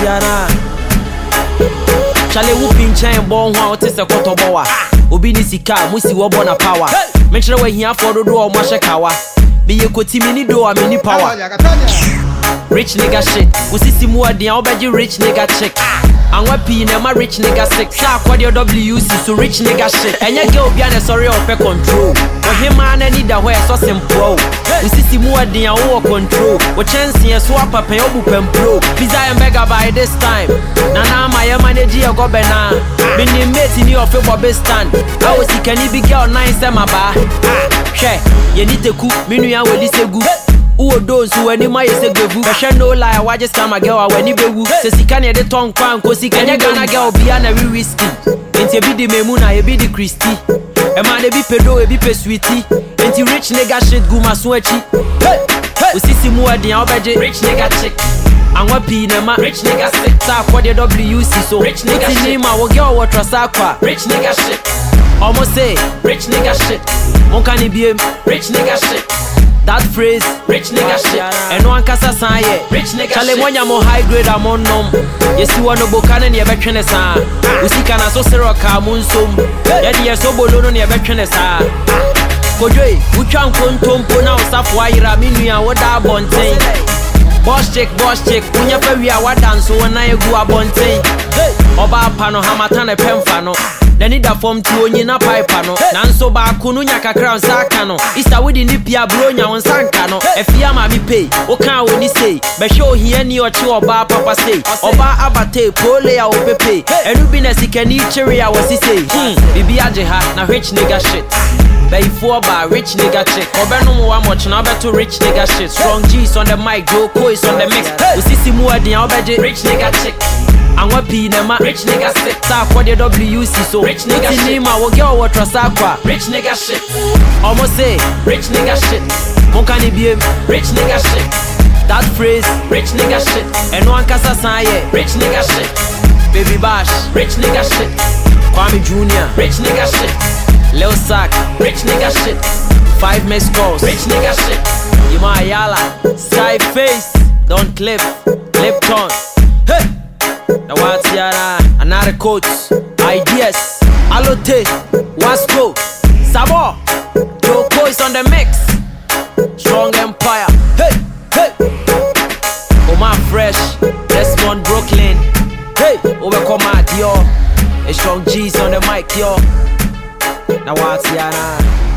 Tiana. Chale whooping chain born one to say kotoboa. Obi ni sika, musi wo bona power. Make sure we here for do o mashakawa. Be ye koti mini do a mini power. Rich nigga shit. Usisi muwa dia obeji rich nigga chick. And what P na my rich nigga sick. Sa kwadi WC so rich nigga shit. Enye girl biane sorry or pe control. For him man need that way so simple. Usisi muwa dia o control. We chance ye swap pay obu pempro. Pizza and beggar by this time. Nana my manage ya go bena. Bini mate ni ofe bobe stand. I was can be girl 9 sema ba. She ye need to cook minu ya we lisegu. Who those who any my say gevu. Fashion no lie, why just come a girl when you bewu. Say si can the tongue crown, cause si can gonna girl be an every risky. Ain't you be the memuna, you be the Christy. A man be pedo, a be pe sweetie. Ain't you rich nigga shit guma sweaty. Hey, hey, we see si mua di budget. Rich nigga chick. And what P nema rich nigga sick. Sa kwa the WC so rich nigga shit. Nima wo girl what trasa rich nigga shit. Almost say rich nigga shit. Mon can be rich nigga shit. That phrase, rich nigga shit. And one kasa sign, rich nigga shit. Chale mwanya mo high grade amon nom. Yesi wano bokane ni ebetwene sa. Usika na so sero ka munsum. Yedi yeso bolono ni ebetwene sa. Kojwe, ucha nkontompo na usafu wa ira minu ya wada bonten. Boss chick, unya pe wia wadanso wana egu abonten. Oba pano hamatane pemfano. Then it form to only na pipe no. Nanso ba kununya kakra nsaka no. Ista widi ni pia bronya onsanka no. Efia ma mi pay. O kan woni say. Be show here ni ochi oba papa say. Oba abate pole ya opepe. Enu bi na sikani chere ya wasi say. Bibi aje ha na rich nigga shit. Bay for ba rich nigga chick. Obeno mo wa much na beto rich nigga shit. Strong G's on the mic, Joe is on the mix. Usisi muwa di obeje rich nigga chick. And what P nema rich nigga sick. Sa kwa the WC so rich nigga shit. Nima wo girl wo trasa kwa rich nigga shit. Almost say rich nigga shit. Mon can be rich nigga shit. That phrase rich nigga shit. And one kasa sign rich nigga shit. Baby Bash rich nigga shit. Kwame Junior rich nigga shit. Lil Sack rich nigga shit. 5 missed calls rich nigga shit. Yuma Ayala side face don't clip Lipton. Hey, the Watiana another coach ideas Alote Waspo Sabo Joko is on the mix. Strong Empire. Hey, hey. Omar Fresh Desmond Brooklyn. Hey, overcome Dior. A Strong G's on the mic, yo. Now what's Yana?